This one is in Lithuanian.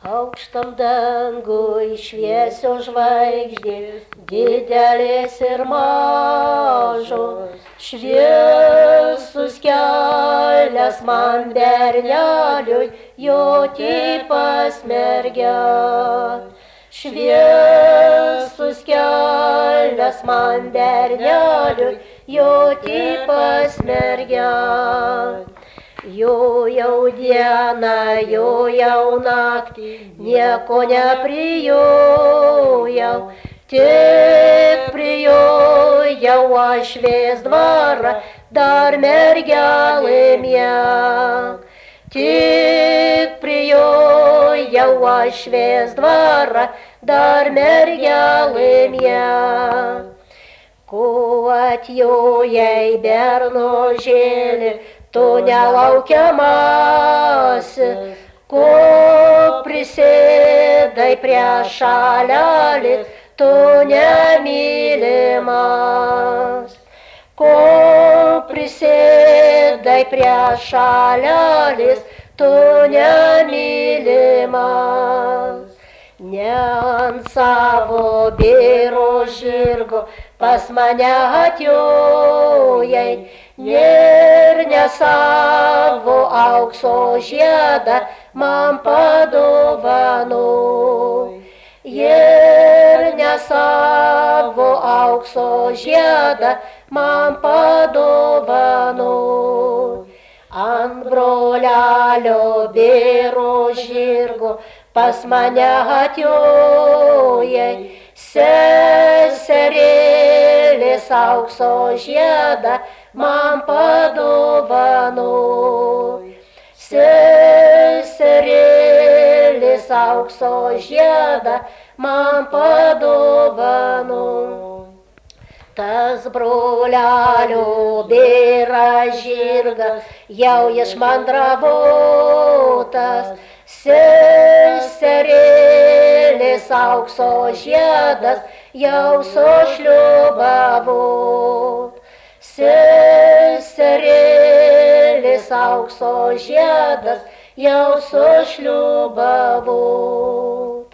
Aukštam dangui šviesios žvaigždės, didelės ir mažos, šviesus kelias man berneliui, jo tipas mergelė. Šviesus kelias man berneliui, jo tipas mergelė. Jo jau dieną, jo jau naktį, nieko neprijojau, tik prijojau aš švės dvarą, dar mergelė mieg. Tik prijojau aš švės dvarą, dar mergelė mieg. Ko atjojai bernožėlį, tu nelaukiamasis, ko prisėdai prie šalelis, tu nemylimas. Ko prisėdai prie šalelis, tu nemylimas. Ne ant savo bėro žirgo pas mane atjojai, ir ne savo aukso žiedą man padovanoj. Ir ne savo aukso žiedą man padovanoj. Ant brolelio bėro žirgo pas mane atjojai, seserėlės aukso žiedą man padovanoj. Seserėlės aukso žiedą man padovanoj. Tas brolelio bėra žirgas jau išmandravotas, seserėlės aukso žiedas jau sušliubavot. Seserėlės aukso žiedas jau sušliubavot.